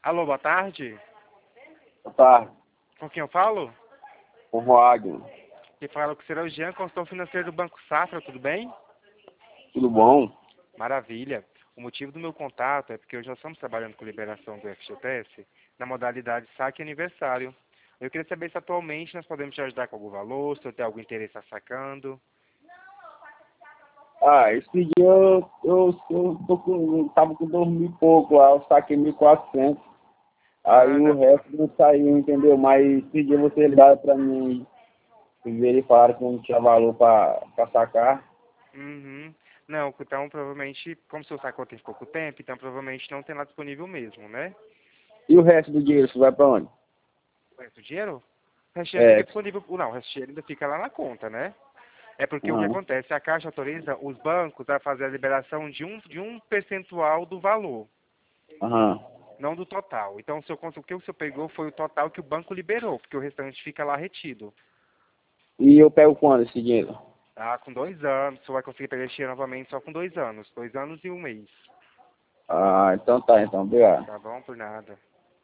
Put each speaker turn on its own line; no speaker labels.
Alô, boa tarde.
Boa tarde,
Com quem eu falo?
o Wagner.
Quem fala com o senhor Jean, consultor financeiro do Banco Safra, tudo bem?
Tudo bom?
Maravilha. O motivo do meu contato é porque hoje nós estamos trabalhando com liberação do FGTS na modalidade saque aniversário. Eu queria saber se atualmente nós podemos te ajudar com algum valor, se eu tenho algum interesse a sacando.
Esse dia tava com 2.000 e pouco lá, eu saquei 1.400. Aí
Ah,
o
não.
resto não saiu, entendeu? Mas esse dia você ligaram pra mim e verificaram que não tinha valor pra sacar.
Uhum. Não, então provavelmente, como o seu sacou tem pouco tempo, então provavelmente não tem lá disponível mesmo, né?
E o resto do dinheiro, você vai pra onde?
O resto do dinheiro? O resto do dinheiro fica
É,
disponível. Não, o resto do dinheiro ainda fica lá na conta, né? É porque o que
aham,
acontece? A Caixa autoriza os bancos a fazer a liberação de um percentual do valor,
aham.
não do total. Então, o que o senhor pegou foi o total que o banco liberou, porque o restante fica lá retido.
E eu pego quando esse dinheiro?
Ah, com 2 anos, o senhor vai conseguir pegar esse dinheiro novamente só com 2 anos. 2 anos e um mês.
Então tá, então, obrigado.
Tá bom? Por nada.